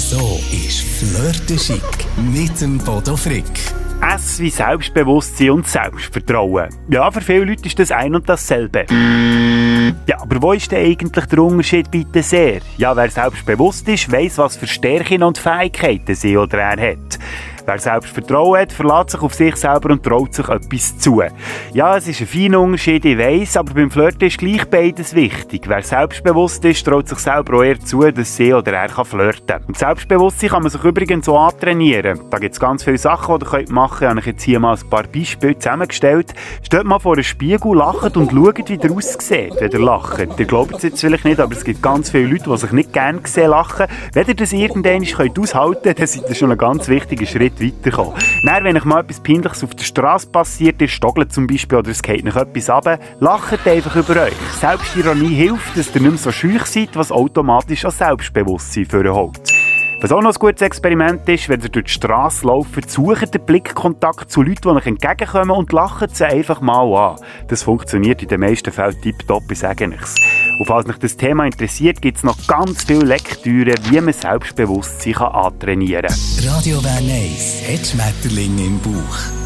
So ist Flirten schick mit dem Bodo Frick. S wie Selbstbewusstsein und Selbstvertrauen. Ja, für viele Leute ist das ein und dasselbe. Ja, aber wo ist denn eigentlich der Unterschied bitte sehr? Ja, wer selbstbewusst ist, weiss, was für Stärken und Fähigkeiten sie oder er hat. Wer Selbstvertrauen hat, verlässt sich auf sich selber und traut sich etwas zu. Ja, es ist ein feiner Unterschied, ich weiss, aber beim Flirten ist gleich beides wichtig. Wer selbstbewusst ist, traut sich selber auch eher zu, dass sie oder er flirten kann. Und Selbstbewusstsein kann man sich übrigens so antrainieren. Da gibt es ganz viele Sachen, die ihr machen könnt. Ich habe euch jetzt hier mal ein paar Beispiele zusammengestellt. Steht mal vor einem Spiegel, lacht und schaut, wie ihr aussieht, wenn ihr lacht. Ihr glaubt es jetzt vielleicht nicht, aber es gibt ganz viele Leute, die sich nicht gerne sehen lachen. Wenn ihr das irgendwann aushalten könnt, dann seid ihr schon ein ganz wichtiger Schritt weiterkommen. Dann, wenn euch mal etwas Peinliches auf der Straße passiert ist, stoggelt zum Beispiel oder es geht noch etwas runter, lacht einfach über euch. Selbstironie hilft, dass ihr nicht mehr so schüch seid, was automatisch an Selbstbewusstsein vorholt. Was auch noch ein gutes Experiment ist, wenn ihr durch die Strasse lauft, sucht den Blickkontakt zu Leuten, die euch entgegenkommen und lacht sie einfach mal an. Das funktioniert in den meisten Fällen tipptopp, ich sage nichts. Und falls euch das Thema interessiert, gibt es noch ganz viele Lektüren, wie man Selbstbewusstsein antrainieren kann. Radio Bern 1 hat Schmetterlinge im Bauch.